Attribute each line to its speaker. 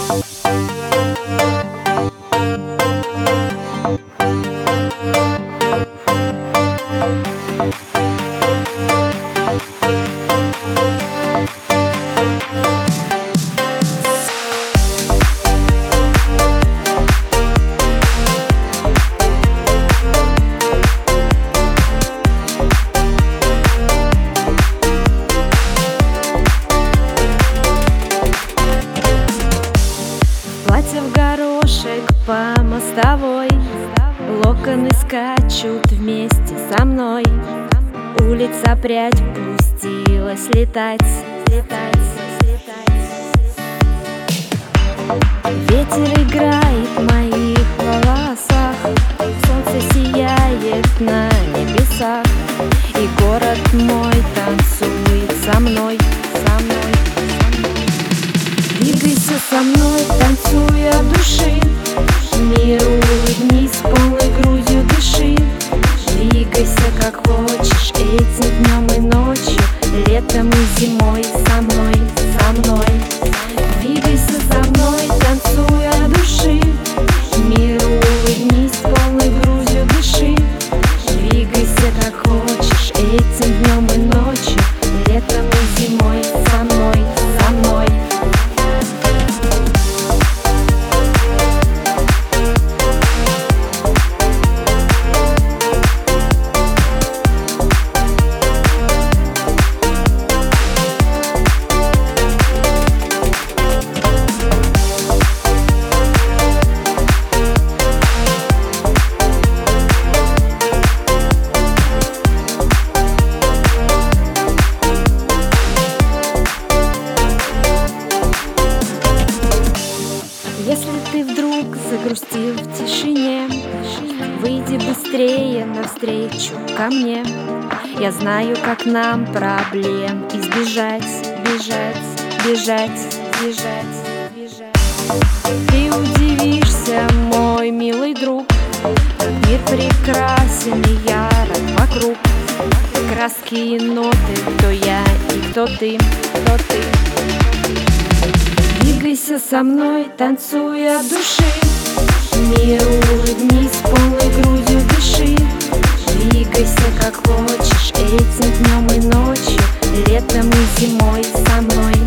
Speaker 1: Платье в горошек по мостовой, локоны скачут вместе со мной. Улица прядь пустилась летать, летать, летать. Ветер играет в моих волосах, солнце сияет на небесах, и город мой танцует со мной, со мной. Двигайся со мной, танцуя от души, миру улыбнись, полной грудью дыши. Двигайся как хочешь, этим днем и ночью, летом и зимой со мной, со мной. Двигайся со мной, танцуя от души, миру улыбнись, полной грудью дыши. Двигайся как хочешь, этим днем и ночью, летом и зимой со мной, со мной. Если ты вдруг загрустил в тишине, выйди быстрее навстречу ко мне. Я знаю, как нам проблем избежать, бежать, бежать, бежать, бежать. Ты удивишься, мой милый друг, как мир прекрасен и ярок вокруг. Краски и ноты, кто я и кто ты, кто ты. Двигайся со мной, танцуя от души, миру улыбнись, полной грудью дыши. Двигайся как хочешь, этим днем и ночью, летом и зимой со мной.